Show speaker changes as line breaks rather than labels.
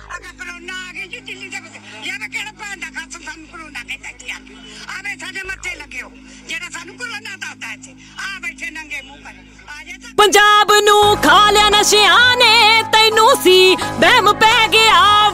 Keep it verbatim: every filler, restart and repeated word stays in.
ਅਗਰ ਕਰੋਨਾ ਆ ਗਈ ਜੀ ਦਿੱਲੀ ਦੇ ਵਿੱਚ ਜਾਂ ਮੈਂ ਕਿਹੜਾ ਭੈਣ ਦਾ ਖਾਸ ਸਾਨੂੰ ਕਰੋਨਾ ਕਹਿੰਦਾ ਕੀ ਆ ਆਵੇ ਸਾਡੇ ਮੱਥੇ ਲੱਗਿਓ ਜਿਹੜਾ ਸਾਨੂੰ ਕਰੋਨਾ ਦੱਸਦਾ ਇੱਥੇ ਆ ਬੈਠੇ ਨੰਗੇ ਮੂੰਹ ਕਰ ਆ ਜਾ
ਪੰਜਾਬ ਨੂੰ ਖਾ ਲਿਆ ਨਸ਼ਿਆਂ ਨੇ ਤੈਨੂੰ ਸੀ ਵਹਿਮ ਪੈ ਗਿਆ